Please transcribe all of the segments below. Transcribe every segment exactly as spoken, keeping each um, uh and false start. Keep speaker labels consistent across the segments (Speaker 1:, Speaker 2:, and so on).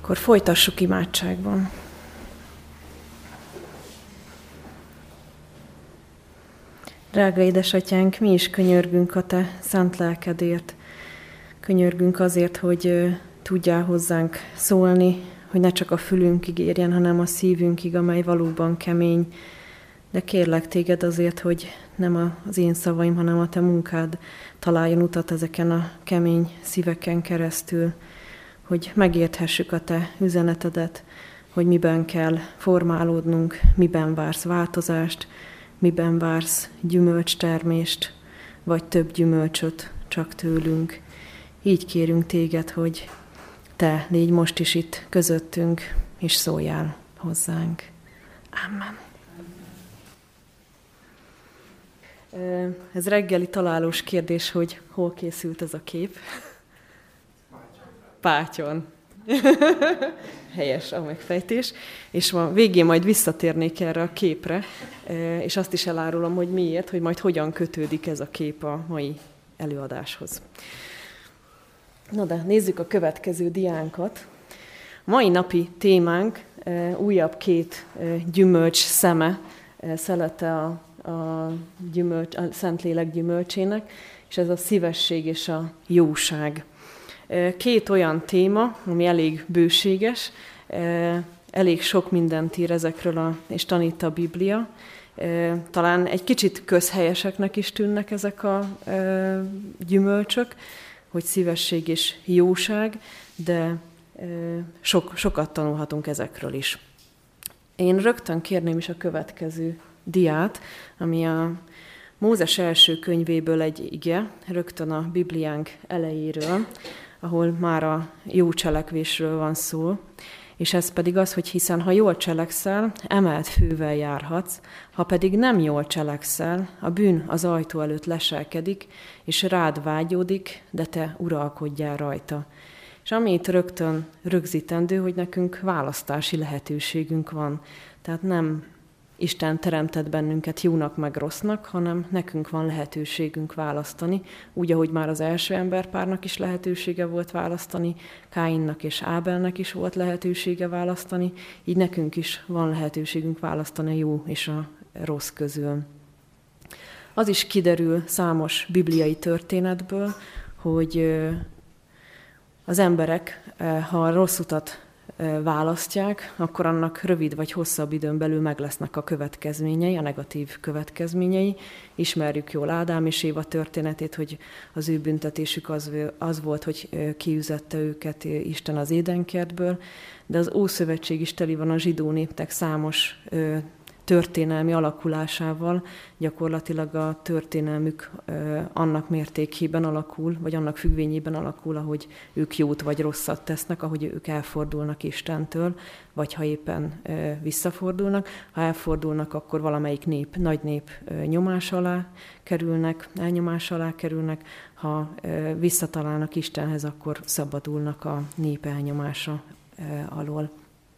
Speaker 1: Akkor folytassuk imádságban. Drága édesatyánk, mi is könyörgünk a te szent lelkedért. Könyörgünk azért, hogy tudjál hozzánk szólni, hogy ne csak a fülünkig érjen, hanem a szívünkig, amely valóban kemény. De kérlek téged azért, hogy nem az én szavaim, hanem a te munkád találjon utat ezeken a kemény szíveken keresztül, hogy megérthessük a te üzenetedet, hogy miben kell formálódnunk, miben vársz változást, miben vársz gyümölcstermést, vagy több gyümölcsöt csak tőlünk. Így kérünk téged, hogy te légy most is itt közöttünk, és szóljál hozzánk. Amen. Ez reggeli találós kérdés, hogy hol készült ez a kép. Pátyon. Helyes a megfejtés. És ma végén majd visszatérnék erre a képre, és azt is elárulom, hogy miért, hogy majd hogyan kötődik ez a kép a mai előadáshoz. Na de nézzük a következő diánkat. A mai napi témánk újabb két gyümölcs szeme, szelete a, a, gyümölcs, a Szentlélek gyümölcsének, és ez a szívesség és a jóság. Két olyan téma, ami elég bőséges, elég sok mindent ír ezekről, a, és tanít a Biblia. Talán egy kicsit közhelyeseknek is tűnnek ezek a gyümölcsök, hogy szívesség és jóság, de sok, sokat tanulhatunk ezekről is. Én rögtön kérném is a következő diát, ami a Mózes első könyvéből egy ige, rögtön a Bibliánk elejéről, ahol már a jó cselekvésről van szó, és ez pedig az, hogy hiszen ha jól cselekszel, emelt fővel járhatsz, ha pedig nem jól cselekszel, a bűn az ajtó előtt leselkedik, és rád vágyódik, de te uralkodjál rajta. És ami itt rögtön rögzítendő, hogy nekünk választási lehetőségünk van. Tehát nem Isten teremtett bennünket jónak meg rossznak, hanem nekünk van lehetőségünk választani, úgy, ahogy már az első emberpárnak is lehetősége volt választani, Káinnak és Ábelnek is volt lehetősége választani, így nekünk is van lehetőségünk választani a jó és a rossz közül. Az is kiderül számos bibliai történetből, hogy az emberek, ha a rossz utat választják, akkor annak rövid vagy hosszabb időn belül meg lesznek a következményei, a negatív következményei. Ismerjük jól Ádám és Éva történetét, hogy az ő büntetésük az, az volt, hogy kiüzette őket Isten az Édenkertből, de az Ószövetség is teli van a zsidó népnek számos történelmi alakulásával, gyakorlatilag a történelmük annak mértékében alakul, vagy annak függvényében alakul, ahogy ők jót vagy rosszat tesznek, ahogy ők elfordulnak Istentől, vagy ha éppen visszafordulnak. Ha elfordulnak, akkor valamelyik nép, nagy nép nyomás alá kerülnek, elnyomás alá kerülnek, ha visszatalálnak Istenhez, akkor szabadulnak a nép elnyomása alól.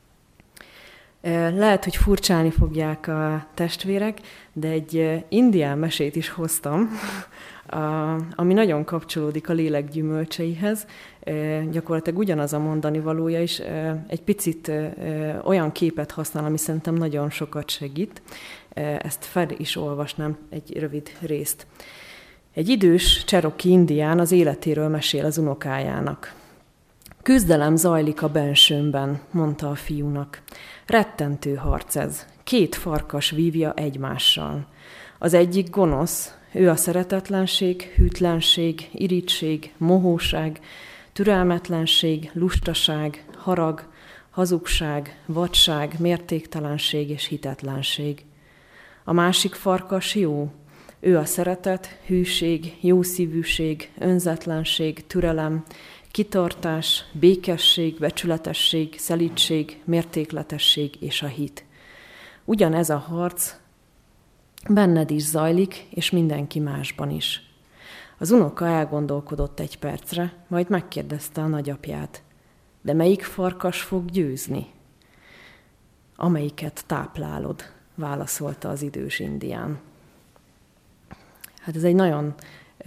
Speaker 1: Lehet, hogy furcsálni fogják a testvérek, de egy indián mesét is hoztam, ami nagyon kapcsolódik a lélek gyümölcseihez. Gyakorlatilag ugyanaz a mondani valója is, egy picit olyan képet használ, ami szerintem nagyon sokat segít. Ezt fel is olvasnám egy rövid részt. Egy idős Cherokee indián az életéről mesél az unokájának. Küzdelem zajlik a bensőmben, mondta a fiúnak. Rettentő harc ez. Két farkas vívja egymással. Az egyik gonosz, ő a szeretetlenség, hűtlenség, irigység, mohóság, türelmetlenség, lustaság, harag, hazugság, vadság, mértéktelenség és hitetlenség. A másik farkas jó, ő a szeretet, hűség, jószívűség, önzetlenség, türelem, kitartás, békesség, becsületesség, szelídség, mértékletesség és a hit. Ugyanez a harc benned is zajlik, és mindenki másban is. Az unoka elgondolkodott egy percre, majd megkérdezte a nagyapját. De melyik farkas fog győzni? Amelyiket táplálod, válaszolta az idős indián. Hát ez egy nagyon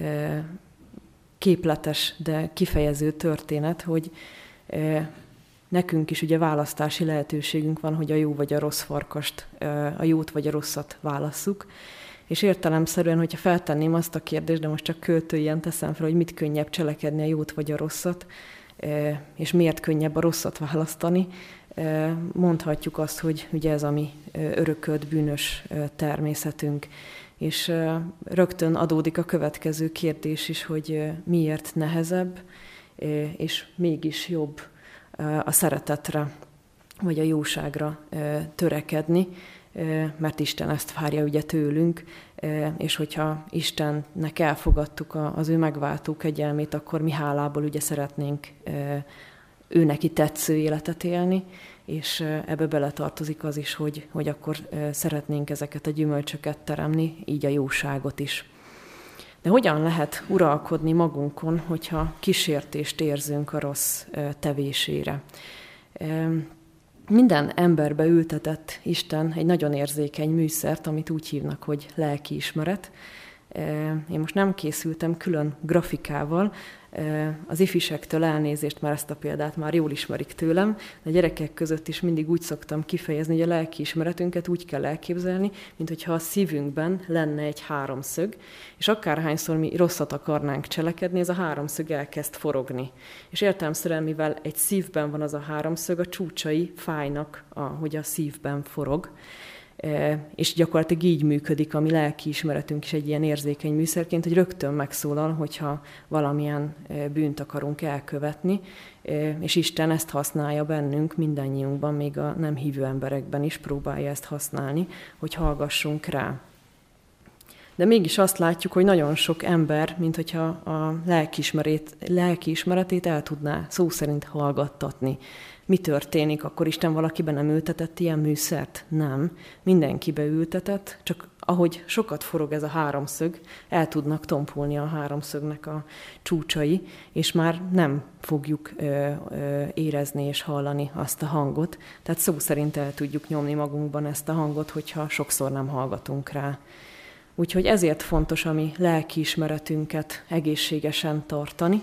Speaker 1: képletes, de kifejező történet, hogy nekünk is ugye választási lehetőségünk van, hogy a jó vagy a rossz farkast, a jót vagy a rosszat válasszuk. És értelemszerűen, hogyha feltenném azt a kérdést, de most csak költőien teszem fel, hogy mit könnyebb cselekedni, a jót vagy a rosszat, és miért könnyebb a rosszat választani, mondhatjuk azt, hogy ugye ez a mi örökölt bűnös természetünk. És rögtön adódik a következő kérdés is, hogy miért nehezebb, és mégis jobb a szeretetre, vagy a jóságra törekedni, mert Isten ezt várja ugye tőlünk, és hogyha Istennek elfogadtuk az ő megváltó kegyelmét, akkor mi hálából ugye szeretnénk ő neki tetsző életet élni, és ebbe beletartozik az is, hogy, hogy akkor szeretnénk ezeket a gyümölcsöket teremni, így a jóságot is. De hogyan lehet uralkodni magunkon, hogyha kísértést érzünk a rossz tevésére? Minden emberbe ültetett Isten egy nagyon érzékeny műszert, amit úgy hívnak, hogy lelkiismeret. Én most nem készültem külön grafikával, az ifisektől elnézést, mert ezt a példát már jól ismerik tőlem, de a gyerekek között is mindig úgy szoktam kifejezni, hogy a lelkiismeretünket úgy kell elképzelni, mint hogyha a szívünkben lenne egy háromszög, és akárhányszor mi rosszat akarnánk cselekedni, ez a háromszög elkezd forogni. És értelemszerűen, mivel egy szívben van az a háromszög, a csúcsai fájnak, hogy a szívben forog, és gyakorlatilag így működik a mi lelkiismeretünk is egy ilyen érzékeny műszerként, hogy rögtön megszólal, hogyha valamilyen bűnt akarunk elkövetni, és Isten ezt használja bennünk, mindannyiunkban, még a nem hívő emberekben is próbálja ezt használni, hogy hallgassunk rá. De mégis azt látjuk, hogy nagyon sok ember, mint hogyha a lelkiismeretét el tudná szó szerint hallgattatni. Mi történik? Akkor Isten valakiben nem ültetett ilyen műszert? Nem. Mindenkibe ültetett, csak ahogy sokat forog ez a háromszög, el tudnak tompulni a háromszögnek a csúcsai, és már nem fogjuk ö, ö, érezni és hallani azt a hangot. Tehát szó szerint el tudjuk nyomni magunkban ezt a hangot, hogyha sokszor nem hallgatunk rá. Úgyhogy ezért fontos a mi lelkiismeretünket egészségesen tartani,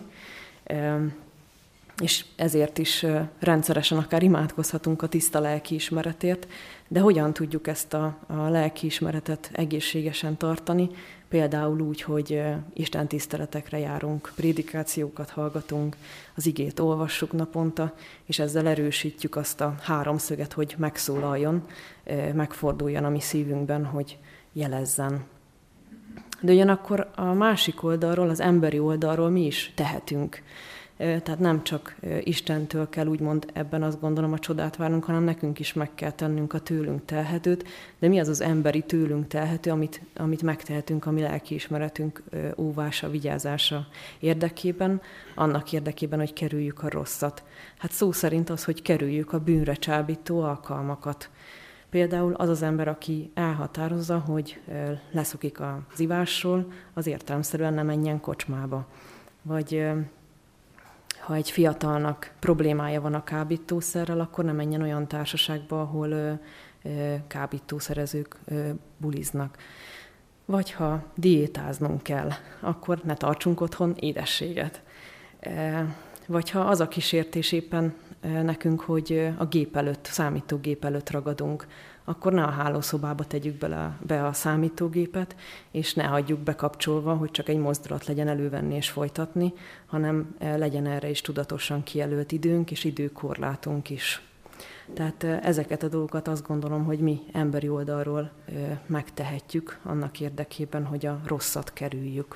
Speaker 1: és ezért is rendszeresen akár imádkozhatunk a tiszta lelkiismeretért, de hogyan tudjuk ezt a, a lelkiismeretet egészségesen tartani? Például úgy, hogy Isten tiszteletekre járunk, prédikációkat hallgatunk, az igét olvassuk naponta, és ezzel erősítjük azt a háromszöget, hogy megszólaljon, megforduljon a mi szívünkben, hogy jelezzen. De ugyanakkor a másik oldalról, az emberi oldalról mi is tehetünk. Tehát nem csak Istentől kell úgymond ebben azt gondolom a csodát várnunk, hanem nekünk is meg kell tennünk a tőlünk telhetőt, de mi az az emberi tőlünk telhető, amit, amit megtehetünk a mi lelkiismeretünk óvása, vigyázása érdekében, annak érdekében, hogy kerüljük a rosszat. Hát szó szerint az, hogy kerüljük a bűnre csábító alkalmakat. Például az az ember, aki elhatározza, hogy leszokik az ivásról, az értelemszerűen nem menjen kocsmába. Vagy ha egy fiatalnak problémája van a kábítószerrel, akkor nem menjen olyan társaságba, ahol kábítószerezők buliznak. Vagy ha diétáznunk kell, akkor ne tartsunk otthon édességet. Vagy ha az a kísértés éppen nekünk, hogy a gép előtt, számítógép előtt ragadunk, akkor ne a hálószobába tegyük bele, be a számítógépet, és ne hagyjuk bekapcsolva, hogy csak egy mozdulat legyen elővenni és folytatni, hanem legyen erre is tudatosan kijelölt időnk és időkorlátunk is. Tehát ezeket a dolgokat azt gondolom, hogy mi emberi oldalról megtehetjük annak érdekében, hogy a rosszat kerüljük.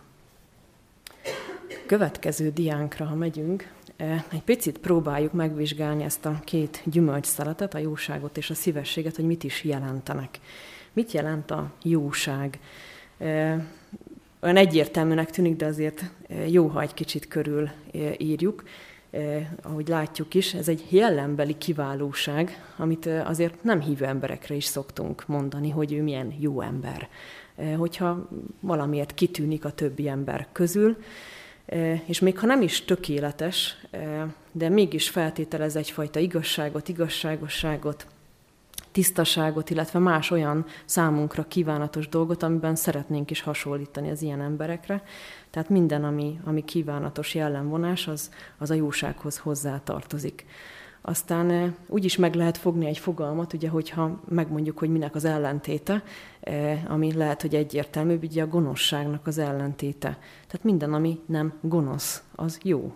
Speaker 1: Következő diánkra, ha megyünk, egy picit próbáljuk megvizsgálni ezt a két gyümölcsszeletet, a jóságot és a szívességet, hogy mit is jelentenek. Mit jelent a jóság? Olyan egyértelműnek tűnik, de azért jó, ha egy kicsit körül írjuk. Ahogy látjuk is, ez egy jellembeli kiválóság, amit azért nem hívő emberekre is szoktunk mondani, hogy ő milyen jó ember. Hogyha valamiért kitűnik a többi ember közül, és még ha nem is tökéletes, de mégis feltételez egyfajta igazságot, igazságosságot, tisztaságot, illetve más olyan számunkra kívánatos dolgot, amiben szeretnénk is hasonlítani az ilyen emberekre. Tehát minden, ami, ami kívánatos jellemvonás, az, az a jósághoz hozzátartozik. Aztán úgy is meg lehet fogni egy fogalmat, ugye, hogyha megmondjuk, hogy minek az ellentéte, ami lehet, hogy egyértelműbb, ugye a gonoszságnak az ellentéte. Tehát minden, ami nem gonosz, az jó.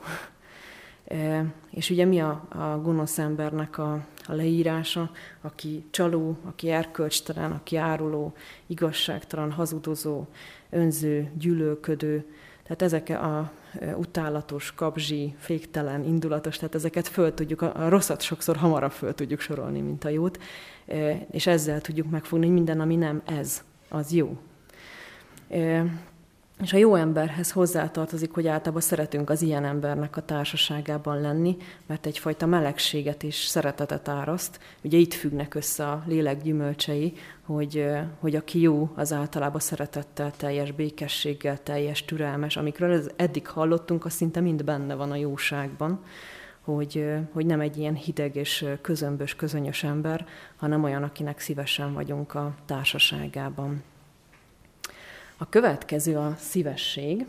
Speaker 1: És ugye mi a, a gonosz embernek a, a leírása, aki csaló, aki erkölcstelen, aki áruló, igazságtalan, hazudozó, önző, gyűlölködő, tehát ezek a utálatos, kapzsi, féktelen, indulatos, tehát ezeket föl tudjuk, a rosszat sokszor hamarabb föl tudjuk sorolni, mint a jót, és ezzel tudjuk megfogni, hogy minden, ami nem ez, az jó. És a jó emberhez hozzátartozik, hogy általában szeretünk az ilyen embernek a társaságában lenni, mert egyfajta melegséget és szeretetet áraszt. Ugye itt függnek össze a lélek gyümölcsei, hogy, hogy aki jó, az általában szeretettel, teljes békességgel, teljes türelmes. Amikről eddig hallottunk, az szinte mind benne van a jóságban, hogy, hogy nem egy ilyen hideg és közömbös, közönyös ember, hanem olyan, akinek szívesen vagyunk a társaságában. A következő a szívesség.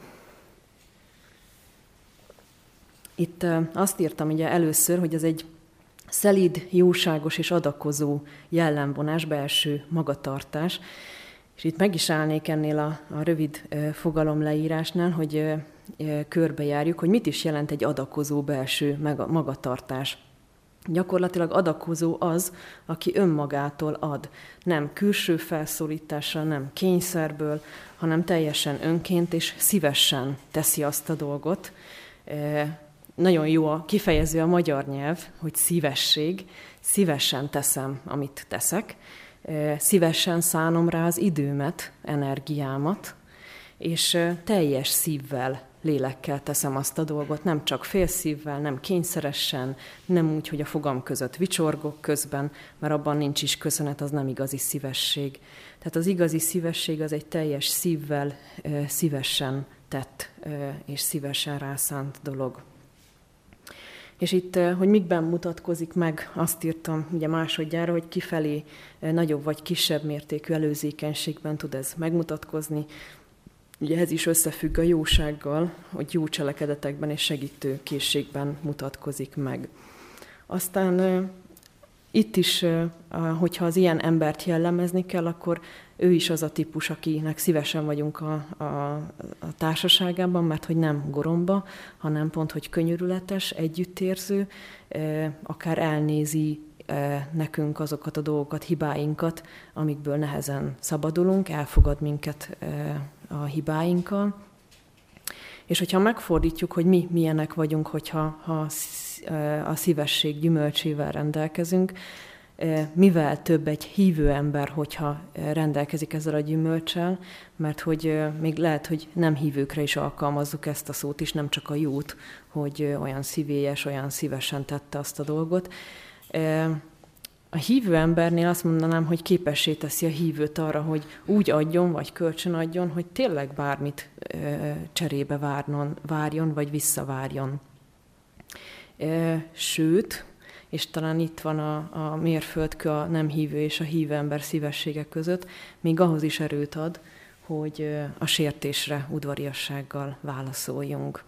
Speaker 1: Itt azt írtam ugye először, hogy ez egy szelíd, jóságos és adakozó jellemvonás, belső magatartás. És itt meg is állnék ennél a, a rövid fogalom leírásnál, hogy körbejárjuk, hogy mit is jelent egy adakozó belső magatartás. Gyakorlatilag adakozó az, aki önmagától ad. Nem külső felszólítással, nem kényszerből, hanem teljesen önként és szívesen teszi azt a dolgot. E, nagyon jó a kifejező a magyar nyelv, hogy szívesség. Szívesen teszem, amit teszek. E, szívesen szánom rá az időmet, energiámat, és teljes szívvel, lélekkel teszem azt a dolgot, nem csak félszívvel, nem kényszeresen, nem úgy, hogy a fogam között vicsorgok közben, mert abban nincs is köszönet, az nem igazi szívesség. Tehát az igazi szívesség az egy teljes szívvel, szívesen tett és szívesen rászánt dolog. És itt, hogy mikben mutatkozik meg, azt írtam ugye másodjára, hogy kifelé nagyobb vagy kisebb mértékű előzékenységben tud ez megmutatkozni. Ugye ez is összefügg a jósággal, hogy jó cselekedetekben és segítő készségben mutatkozik meg. Aztán itt is, hogyha az ilyen embert jellemezni kell, akkor ő is az a típus, akinek szívesen vagyunk a, a, a társaságában, mert hogy nem goromba, hanem pont, hogy könyörületes, együttérző, akár elnézi nekünk azokat a dolgokat, hibáinkat, amikből nehezen szabadulunk, elfogad minket a hibáinkkal. És hogyha megfordítjuk, hogy mi milyenek vagyunk, hogyha ha a szívesség gyümölcsével rendelkezünk, mivel több egy hívő ember, hogyha rendelkezik ezzel a gyümölccsel, mert hogy még lehet, hogy nem hívőkre is alkalmazzuk ezt a szót is, nem csak a jót, hogy olyan szívélyes, olyan szívesen tette azt a dolgot. A hívő embernél azt mondanám, hogy képessé teszi a hívőt arra, hogy úgy adjon, vagy kölcsön adjon, hogy tényleg bármit cserébe várnon, várjon, vagy visszavárjon. Sőt, és talán itt van a, a mérföldkő a nem hívő és a hívő ember szívessége között, még ahhoz is erőt ad, hogy a sértésre udvariassággal válaszoljunk.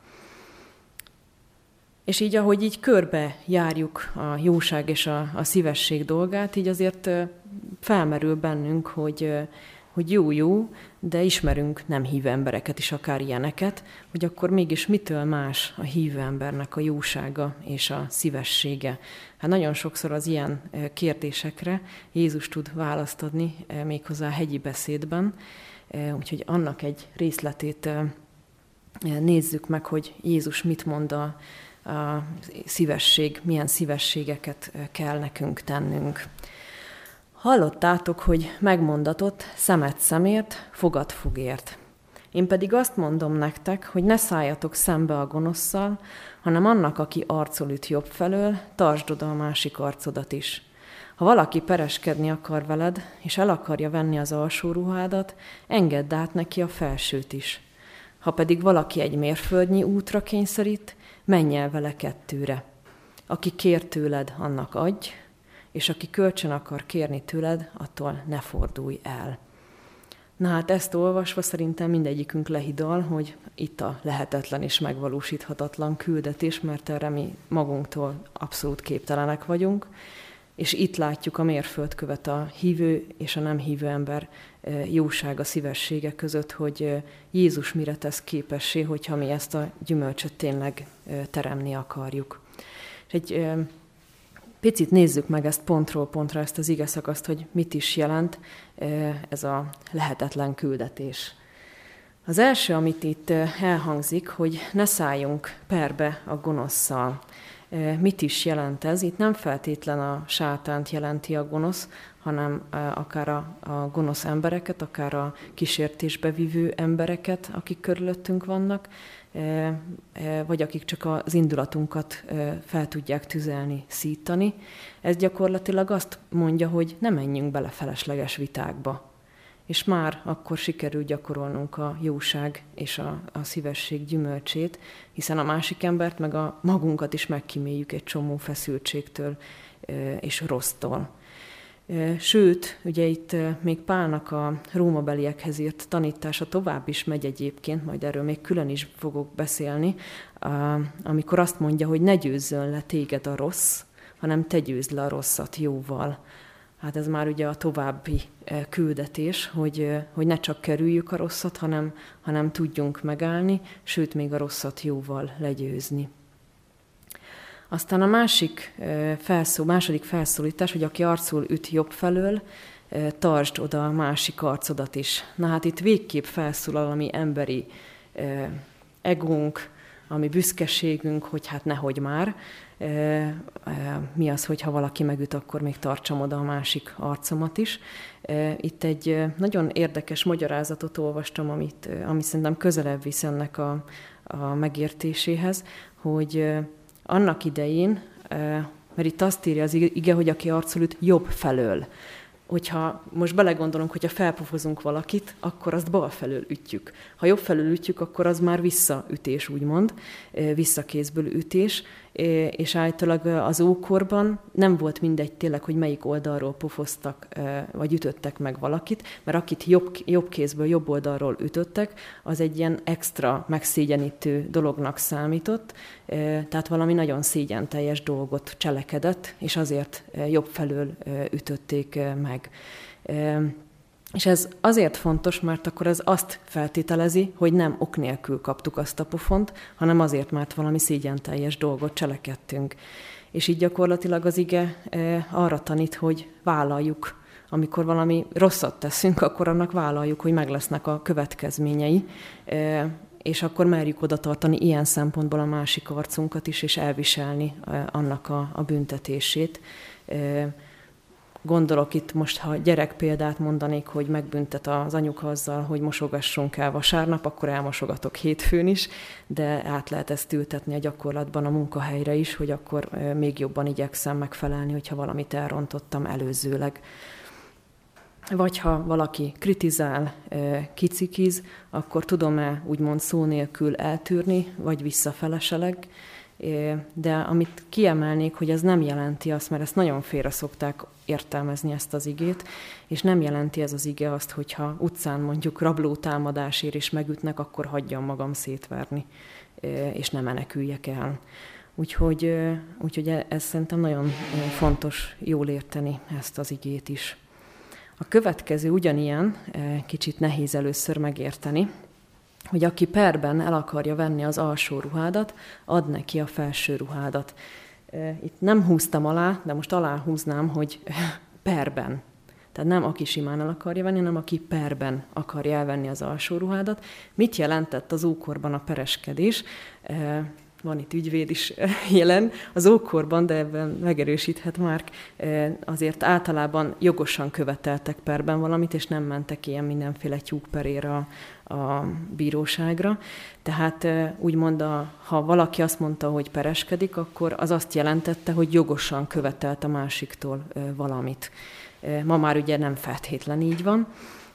Speaker 1: És így, ahogy így körbe járjuk a jóság és a, a szívesség dolgát, így azért felmerül bennünk, hogy, hogy jó-jó, de ismerünk nem hívő embereket is, akár ilyeneket, hogy akkor mégis mitől más a hívő embernek a jósága és a szívessége. Hát nagyon sokszor az ilyen kérdésekre Jézus tud választ adni, méghozzá a hegyi beszédben, úgyhogy annak egy részletét nézzük meg, hogy Jézus mit mond a a szívesség, milyen szívességeket kell nekünk tennünk. Hallottátok, hogy megmondatott, szemet szemért, fogad fogért. Én pedig azt mondom nektek, hogy ne szálljatok szembe a gonoszszal, hanem annak, aki arcol üt jobb felől, tartsd oda a másik arcodat is. Ha valaki pereskedni akar veled, és el akarja venni az alsó ruhádat, engedd át neki a felsőt is. Ha pedig valaki egy mérföldnyi útra kényszerít, menj el vele kettőre. Aki kér tőled, annak adj, és aki kölcsön akar kérni tőled, attól ne fordulj el. Na hát ezt olvasva szerintem mindegyikünk lehidal, hogy itt a lehetetlen és megvalósíthatatlan küldetés, mert erre mi magunktól abszolút képtelenek vagyunk, és itt látjuk a mérföldkövet a hívő és a nem hívő ember jósága, szívessége között, hogy Jézus mire tesz képessé, hogyha mi ezt a gyümölcsöt tényleg teremni akarjuk. És egy picit nézzük meg ezt pontról pontra, ezt az igeszakaszt, hogy mit is jelent ez a lehetetlen küldetés. Az első, amit itt elhangzik, hogy ne szálljunk perbe a gonosszal. Mit is jelent ez? Itt nem feltétlen a sátánt jelenti a gonosz, hanem akár a, a gonosz embereket, akár a kísértésbe vívő embereket, akik körülöttünk vannak, vagy akik csak az indulatunkat fel tudják tüzelni, szítani. Ez gyakorlatilag azt mondja, hogy ne menjünk bele felesleges vitákba. És már akkor sikerül gyakorolnunk a jóság és a, a szívesség gyümölcsét, hiszen a másik embert, meg a magunkat is megkíméljük egy csomó feszültségtől és rossztól. Sőt, ugye itt még Pálnak a rómabeliekhez írt tanítása tovább is megy egyébként, majd erről még külön is fogok beszélni, amikor azt mondja, hogy ne győzzön le téged a rossz, hanem te győzd le a rosszat jóval. Hát ez már ugye a további küldetés, hogy, hogy ne csak kerüljük a rosszat, hanem, hanem tudjunk megállni, sőt, még a rosszat jóval legyőzni. Aztán a másik felszó, második felszólítás, hogy aki arcul üt jobb felől, tartsd oda a másik arcodat is. Na hát itt végképp felszólal a mi emberi egónk, a mi büszkeségünk, hogy hát nehogy már. Mi az, hogyha valaki megüt, akkor még tartsam oda a másik arcomat is. Itt egy nagyon érdekes magyarázatot olvastam, amit, ami szerintem közelebb visz ennek a, a megértéséhez, hogy annak idején, mert itt azt írja az ige, hogy aki arcul üt jobb felől. Hogyha most belegondolunk, hogyha felpofozunk valakit, akkor azt bal felől ütjük. Ha jobb felől ütjük, akkor az már visszaütés, úgymond, visszakézből ütés, és általában az ókorban nem volt mindegy tényleg, hogy melyik oldalról pofoztak, vagy ütöttek meg valakit, mert akit jobb, jobb kézből, jobb oldalról ütöttek, az egy ilyen extra megszégyenítő dolognak számított, tehát valami nagyon szégyenteljes dolgot cselekedett, és azért jobb felől ütötték meg. És ez azért fontos, mert akkor ez azt feltételezi, hogy nem ok nélkül kaptuk azt a pofont, hanem azért, mert valami szégyenteljes dolgot cselekedtünk. És így gyakorlatilag az ige arra tanít, hogy vállaljuk. Amikor valami rosszat teszünk, akkor annak vállaljuk, hogy meg lesznek a következményei, és akkor merjük oda tartani ilyen szempontból a másik arcunkat is, és elviselni annak a, a büntetését. Gondolok itt most, ha gyerek példát mondanék, hogy megbüntet az anyuka azzal, hogy mosogassunk el vasárnap, akkor elmosogatok hétfőn is, de át lehet ezt ültetni a gyakorlatban a munkahelyre is, hogy akkor még jobban igyekszem megfelelni, hogyha valamit elrontottam előzőleg. Vagy ha valaki kritizál, kicikiz, akkor tudom-e úgymond szó nélkül eltűrni, vagy visszafeleseleg. De amit kiemelnék, hogy ez nem jelenti azt, mert ezt nagyon félre szokták értelmezni ezt az igét, és nem jelenti ez az ige azt, hogyha utcán mondjuk rablótámadásért is megütnek, akkor hagyjam magam szétverni, és ne meneküljek el. Úgyhogy, úgyhogy ez szerintem nagyon fontos jól érteni ezt az igét is. A következő ugyanilyen, kicsit nehéz először megérteni, hogy aki perben el akarja venni az alsó ruhádat, ad neki a felső ruhádat. Itt nem húztam alá, de most alá húznám, hogy perben. Tehát nem aki simán el akarja venni, hanem aki perben akarja elvenni az alsó ruhádat. Mit jelentett az ókorban a pereskedés? Van itt ügyvéd is jelen. Az ókorban, de ebben megerősíthet Márk, azért általában jogosan követeltek perben valamit, és nem mentek ilyen mindenféle tyúkperére a, a bíróságra. Tehát úgymond, a, ha valaki azt mondta, hogy pereskedik, akkor az azt jelentette, hogy jogosan követelt a másiktól valamit. Ma már ugye nem feltétlen így van.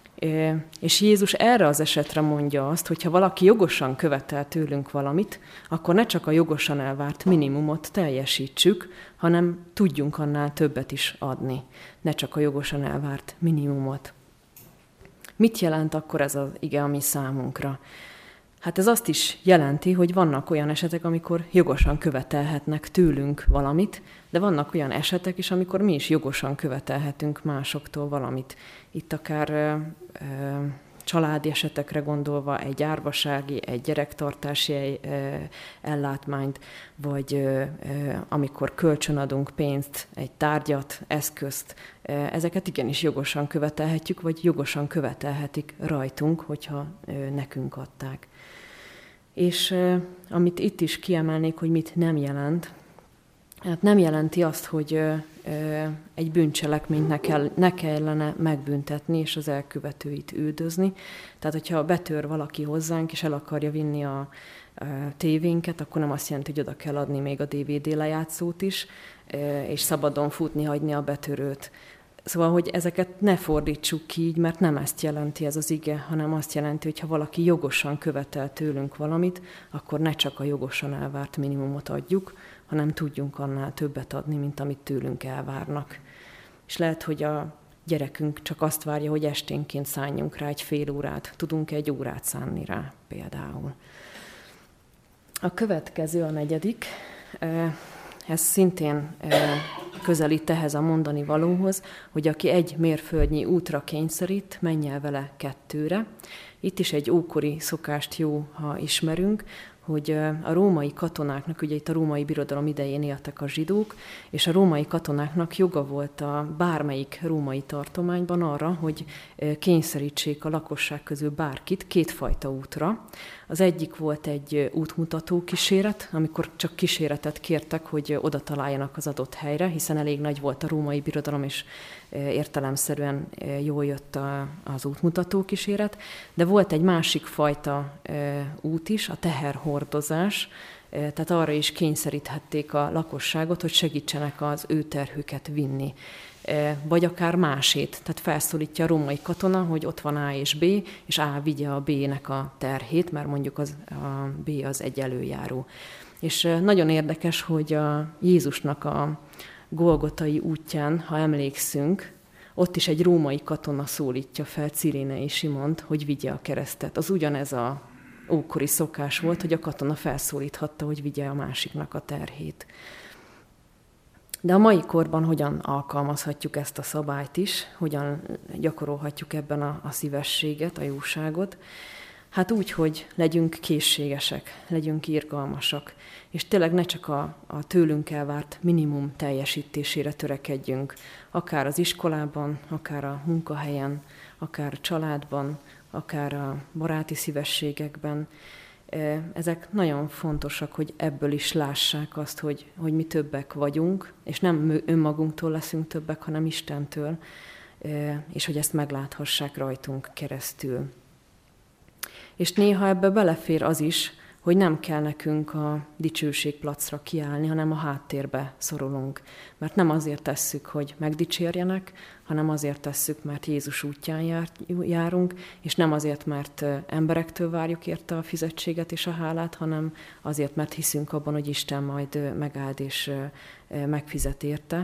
Speaker 1: És Jézus erre az esetre mondja azt, hogy ha valaki jogosan követel tőlünk valamit, akkor ne csak a jogosan elvárt minimumot teljesítsük, hanem tudjunk annál többet is adni. Ne csak a jogosan elvárt minimumot. Mit jelent akkor ez az ige a mi számunkra? Hát ez azt is jelenti, hogy vannak olyan esetek, amikor jogosan követelhetnek tőlünk valamit, de vannak olyan esetek is, amikor mi is jogosan követelhetünk másoktól valamit. Itt akár ö, ö, családi esetekre gondolva egy árvasági, egy gyerektartási ö, ellátmányt, vagy ö, ö, amikor kölcsönadunk pénzt, egy tárgyat, eszközt, ö, ezeket igenis jogosan követelhetjük, vagy jogosan követelhetik rajtunk, hogyha ö, nekünk adták. És uh, amit itt is kiemelnék, hogy mit nem jelent, hát nem jelenti azt, hogy uh, uh, egy bűncselekményt ne, kell, ne kellene megbüntetni, és az elkövetőit üldözni. Tehát, hogyha betör valaki hozzánk, és el akarja vinni a, a tévénket, akkor nem azt jelenti, hogy oda kell adni még a dé vé dé lejátszót is, uh, és szabadon futni, hagyni a betörőt. Szóval, hogy ezeket ne fordítsuk ki így, mert nem ezt jelenti ez az ige, hanem azt jelenti, hogy ha valaki jogosan követel tőlünk valamit, akkor ne csak a jogosan elvárt minimumot adjuk, hanem tudjunk annál többet adni, mint amit tőlünk elvárnak. És lehet, hogy a gyerekünk csak azt várja, hogy esténként szálljunk rá egy fél órát, tudunk egy órát szánni rá például. A következő, a negyedik, ez szintén közelít ehhez a mondani valóhoz, hogy aki egy mérföldnyi útra kényszerít, menj el vele kettőre. Itt is egy ókori szokást jó, ha ismerünk, hogy a római katonáknak, ugye itt a római birodalom idején éltek a zsidók, és a római katonáknak joga volt a bármelyik római tartományban arra, hogy kényszerítsék a lakosság közül bárkit kétfajta útra. Az egyik volt egy útmutató kíséret, amikor csak kíséretet kértek, hogy oda találjanak az adott helyre, hiszen elég nagy volt a római birodalom, és értelemszerűen jól jött az útmutató kíséret. De volt egy másik fajta út is, a teherhordozás, tehát arra is kényszeríthették a lakosságot, hogy segítsenek az ő terhüket vinni. Vagy akár másét, tehát felszólítja a római katona, hogy ott van A és B, és A vigye a B-nek a terhét, mert mondjuk az, a B az egy előjáró. És nagyon érdekes, hogy a Jézusnak a Golgotai útján, ha emlékszünk, ott is egy római katona szólítja fel Cirénei Simont, hogy vigye a keresztet. Az ugyanez a ókori szokás volt, hogy a katona felszólíthatta, hogy vigye a másiknak a terhét. De a mai korban hogyan alkalmazhatjuk ezt a szabályt is, hogyan gyakorolhatjuk ebben a, a szívességet, a jóságot? Hát úgy, hogy legyünk készségesek, legyünk irgalmasak, és tényleg ne csak a, a tőlünk elvárt minimum teljesítésére törekedjünk, akár az iskolában, akár a munkahelyen, akár a családban, akár a baráti szívességekben. Ezek nagyon fontosak, hogy ebből is lássák azt, hogy, hogy mi többek vagyunk, és nem önmagunktól leszünk többek, hanem Istentől, és hogy ezt megláthassák rajtunk keresztül. És néha ebbe belefér az is, hogy nem kell nekünk a dicsőségplacra kiállni, hanem a háttérbe szorulunk. Mert nem azért tesszük, hogy megdicsérjenek, hanem azért tesszük, mert Jézus útján jár, járunk, és nem azért, mert emberektől várjuk érte a fizetséget és a hálát, hanem azért, mert hiszünk abban, hogy Isten majd megáld és megfizet érte.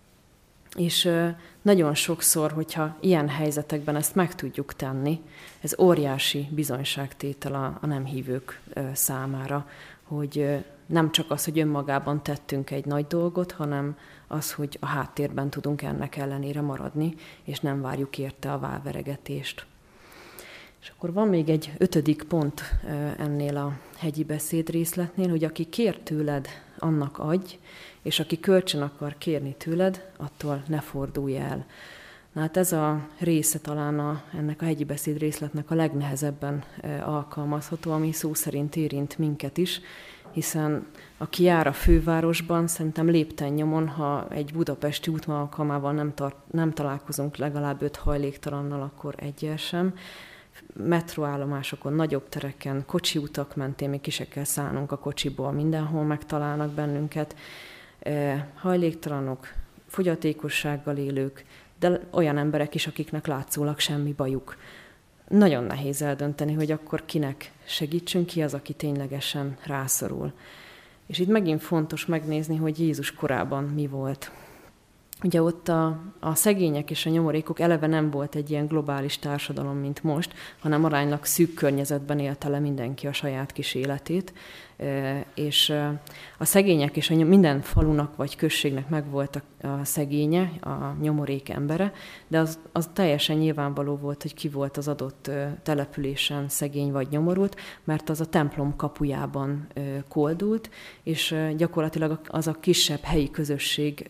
Speaker 1: És nagyon sokszor, hogyha ilyen helyzetekben ezt meg tudjuk tenni, ez óriási bizonyságtétel a, a nem hívők számára, hogy nem csak az, hogy önmagában tettünk egy nagy dolgot, hanem az, hogy a háttérben tudunk ennek ellenére maradni, és nem várjuk érte a válveregetést. És akkor van még egy ötödik pont ennél a hegyi beszéd részletnél, hogy aki kér tőled, annak adj, és aki kölcsön akar kérni tőled, attól ne fordulj el. Na hát ez a része talán a, ennek a hegyi beszéd részletnek a legnehezebben alkalmazható, ami szó szerint érint minket is, hiszen aki jár a fővárosban, szerintem lépten nyomon, ha egy budapesti út alkalmával nem, tar- nem találkozunk legalább öt hajléktalannal, akkor egyel sem. Metroállomásokon, nagyobb tereken, kocsi utak mentén még ki se kell szállnunk a kocsiból, mindenhol megtalálnak bennünket. Hajléktalanok, fogyatékossággal élők, de olyan emberek is, akiknek látszólag semmi bajuk. Nagyon nehéz eldönteni, hogy akkor kinek segítsünk, ki az, aki ténylegesen rászorul. És itt megint fontos megnézni, hogy Jézus korában mi volt. ugye ott a, a szegények és a nyomorékok eleve nem volt egy ilyen globális társadalom, mint most, hanem aránylag szűk környezetben élte le mindenki a saját kis életét, és a szegények és a nyom, minden falunak vagy községnek megvolt a, a szegénye, a nyomorék embere, de az, az teljesen nyilvánvaló volt, hogy ki volt az adott településen szegény vagy nyomorult, mert az a templom kapujában koldult, és gyakorlatilag az a kisebb helyi közösség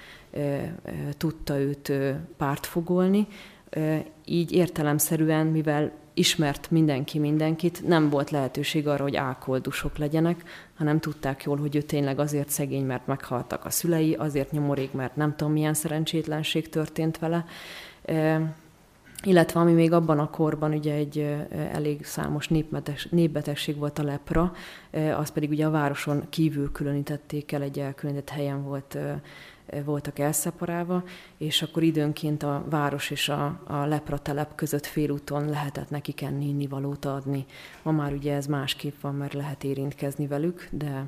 Speaker 1: tudta őt pártfogolni. Így értelemszerűen, mivel ismert mindenki mindenkit, nem volt lehetőség arra, hogy álkoldusok legyenek, hanem tudták jól, hogy ő tényleg azért szegény, mert meghaltak a szülei, azért nyomorék, mert nem tudom, milyen szerencsétlenség történt vele. Illetve ami még abban a korban ugye egy elég számos népbetegség volt, a lepra, az pedig ugye a városon kívül különítették el, egy elkülönített helyen volt, voltak elszeparálva, és akkor időnként a város és a, a lepra telep között félúton lehetett nekik enni, innivalót adni. Ma már ugye ez másképp van, mert lehet érintkezni velük, de,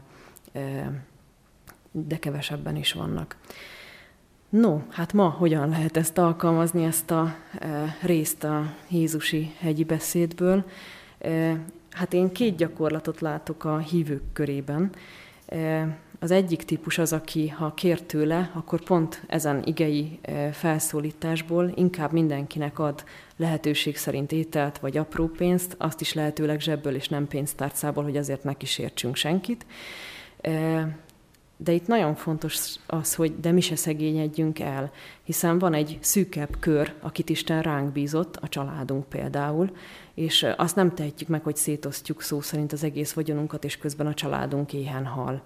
Speaker 1: de kevesebben is vannak. No, hát ma hogyan lehet ezt alkalmazni, ezt a e, részt a Jézusi hegyi beszédből? E, hát én két gyakorlatot látok a hívők körében. E, az egyik típus az, aki ha kér tőle, akkor pont ezen igei e, felszólításból inkább mindenkinek ad lehetőség szerint ételt vagy apró pénzt, azt is lehetőleg zsebből és nem pénztárcából, hogy azért ne kísértsünk senkit. E, De itt nagyon fontos az, hogy de mi se szegényedjünk el, hiszen van egy szűkebb kör, akit Isten ránk bízott, a családunk például, és azt nem tehetjük meg, hogy szétosztjuk szó szerint az egész vagyonunkat, és közben a családunk éhen hal.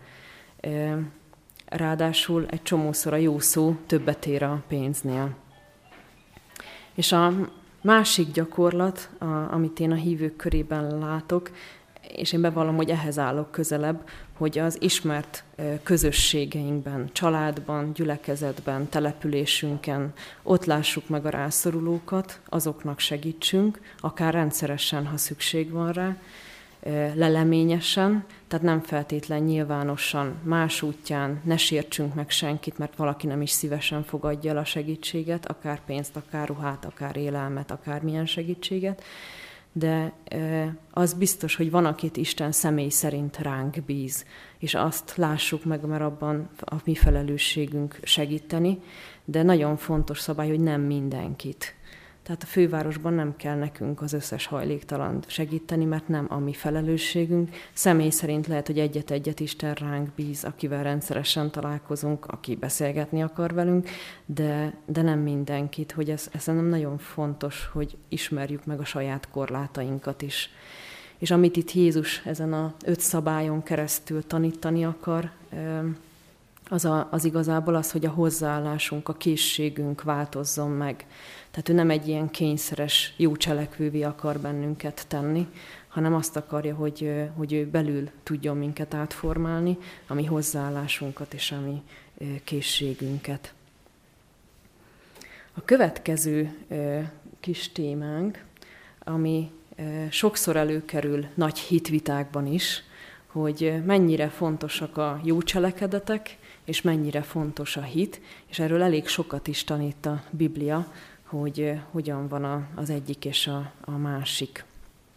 Speaker 1: Ráadásul egy csomószor a jó szó többet ér a pénznél. És a másik gyakorlat, a, amit én a hívők körében látok, és én bevallom, hogy ehhez állok közelebb, hogy az ismert közösségeinkben, családban, gyülekezetben, településünken ott lássuk meg a rászorulókat, azoknak segítsünk, akár rendszeresen, ha szükség van rá, leleményesen, tehát nem feltétlen nyilvánosan, más útján, ne sértsünk meg senkit, mert valaki nem is szívesen fogadja el a segítséget, akár pénzt, akár ruhát, akár élelmet, akár milyen segítséget, de az biztos, hogy van, akit Isten személy szerint ránk bíz, és azt lássuk meg, mert abban a mi felelősségünk segíteni, de nagyon fontos szabály, hogy nem mindenkit. Tehát a fővárosban nem kell nekünk az összes hajléktalant segíteni, mert nem a mi felelősségünk. Személy szerint lehet, hogy egyet-egyet Isten ránk bíz, akivel rendszeresen találkozunk, aki beszélgetni akar velünk, de, de nem mindenkit, hogy ez, ez nem nagyon fontos, hogy ismerjük meg a saját korlátainkat is. És amit itt Jézus ezen az öt szabályon keresztül tanítani akar, az, a, az igazából az, hogy a hozzáállásunk, a készségünk változzon meg. Tehát ő nem egy ilyen kényszeres, jó cselekvővé akar bennünket tenni, hanem azt akarja, hogy, hogy ő belül tudjon minket átformálni, a mi hozzáállásunkat és a mi készségünket. A következő kis témánk, ami sokszor előkerül nagy hitvitákban is, hogy mennyire fontosak a jó cselekedetek, és mennyire fontos a hit, és erről elég sokat is tanít a Biblia, hogy hogyan van az egyik és a, a másik.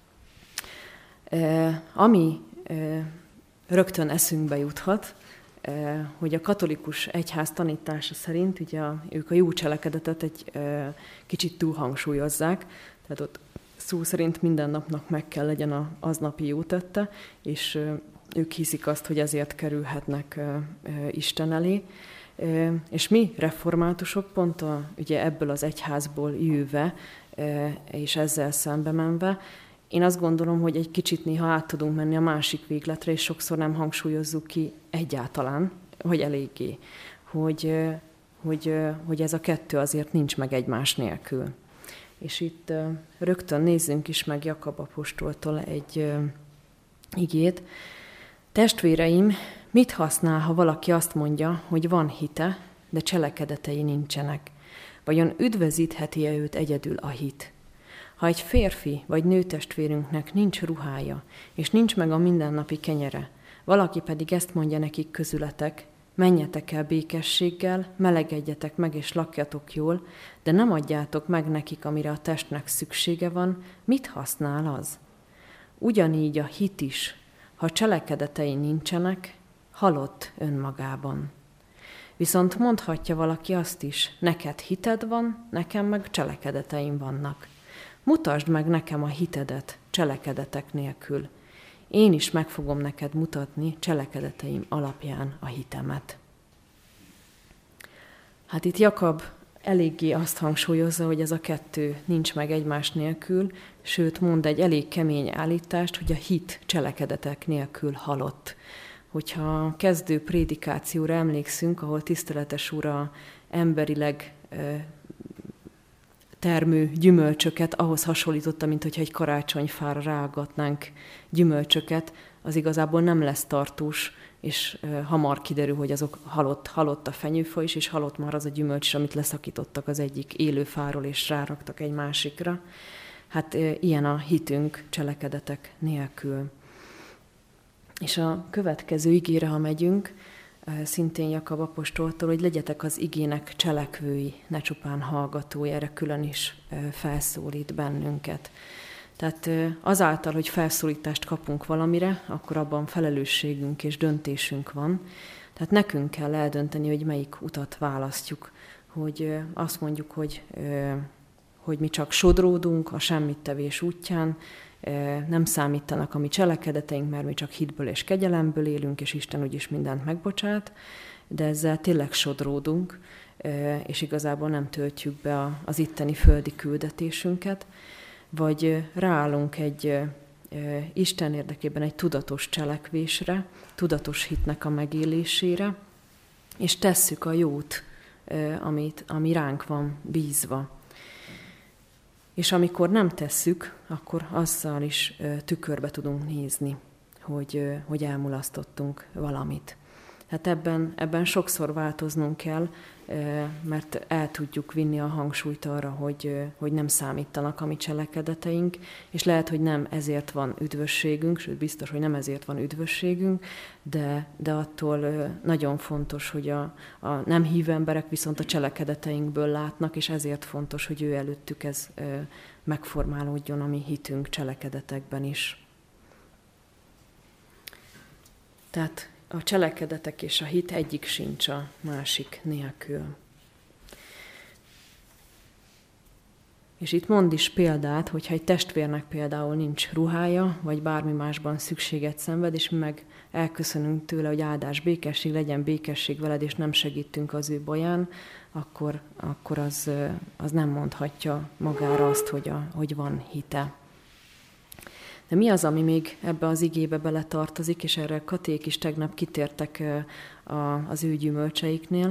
Speaker 1: E, ami e, rögtön eszünkbe juthat, e, hogy a katolikus egyház tanítása szerint ugye a, ők a jó cselekedetet egy e, kicsit túlhangsúlyozzák, tehát ott szó szerint minden napnak meg kell legyen az aznapi jó tette, és e, ők hiszik azt, hogy ezért kerülhetnek e, e, Isten elé. És mi reformátusok pont a, ugye ebből az egyházból jöve, és ezzel szembe menve, én azt gondolom, hogy egy kicsit néha át tudunk menni a másik végletre, és sokszor nem hangsúlyozzuk ki egyáltalán, hogy eléggé, hogy, hogy, hogy ez a kettő azért nincs meg egymás nélkül. És itt rögtön nézzünk is meg Jakab apostoltól egy igét. Testvéreim, mit használ, ha valaki azt mondja, hogy van hite, de cselekedetei nincsenek? Vajon üdvözítheti-e őt egyedül a hit? Ha egy férfi vagy nőtestvérünknek nincs ruhája, és nincs meg a mindennapi kenyere, valaki pedig ezt mondja nekik közületek, Menjetek el békességgel, melegedjetek meg és lakjatok jól, de nem adjátok meg nekik, amire a testnek szüksége van, mit használ az? Ugyanígy a hit is, ha cselekedetei nincsenek, halott önmagában. Viszont mondhatja valaki azt is, neked hited van, nekem meg cselekedeteim vannak. Mutasd meg nekem a hitedet cselekedetek nélkül. Én is meg fogom neked mutatni cselekedeteim alapján a hitemet. Hát itt Jakab eléggé azt hangsúlyozza, hogy ez a kettő nincs meg egymás nélkül, sőt mond egy elég kemény állítást, hogy a hit cselekedetek nélkül halott. Hogyha a kezdő prédikációra emlékszünk, ahol tiszteletes ura emberileg termő gyümölcsöket ahhoz hasonlította, mint hogyha egy karácsonyfára ráaggatnánk gyümölcsöket, az igazából nem lesz tartós, és hamar kiderül, hogy azok halott, halott a fenyőfa is, és halott már az a gyümölcs is, amit leszakítottak az egyik élő fáról, és ráraktak egy másikra. Hát ilyen a hitünk cselekedetek nélkül. És a következő igére, ha megyünk, szintén Jakab apostoltól, hogy legyetek az igének cselekvői, ne csupán hallgatói, erre külön is felszólít bennünket. Tehát azáltal, hogy felszólítást kapunk valamire, akkor abban felelősségünk és döntésünk van. Tehát nekünk kell eldönteni, hogy melyik utat választjuk. Hogy azt mondjuk, hogy, hogy mi csak sodródunk a semmittevés útján, nem számítanak a mi cselekedeteink, mert mi csak hitből és kegyelemből élünk, és Isten úgyis mindent megbocsát, de ezzel tényleg sodródunk, és igazából nem töltjük be az itteni földi küldetésünket, vagy ráállunk egy Isten érdekében egy tudatos cselekvésre, tudatos hitnek a megélésére, és tesszük a jót, amit, ami ránk van bízva. És amikor nem tesszük, akkor azzal is tükörbe tudunk nézni, hogy, hogy elmulasztottunk valamit. Hát ebben, ebben sokszor változnunk kell, mert el tudjuk vinni a hangsúlyt arra, hogy, hogy nem számítanak a mi cselekedeteink, és lehet, hogy nem ezért van üdvösségünk, sőt biztos, hogy nem ezért van üdvösségünk, de, de attól nagyon fontos, hogy a, a nem hívő emberek viszont a cselekedeteinkből látnak, és ezért fontos, hogy ő előttük ez megformálódjon a mi hitünk cselekedetekben is. Tehát a cselekedetek és a hit egyik sincs a másik nélkül. És itt mond is példát, hogyha egy testvérnek például nincs ruhája, vagy bármi másban szükséget szenved, és mi meg elköszönünk tőle, hogy áldás, békesség, legyen békesség veled, és nem segítünk az ő baján, akkor, akkor az, az nem mondhatja magára azt, hogy, a, hogy van hite. De mi az, ami még ebbe az igébe beletartozik, és erre Katék is tegnap kitértek az ő gyümölcseiknél,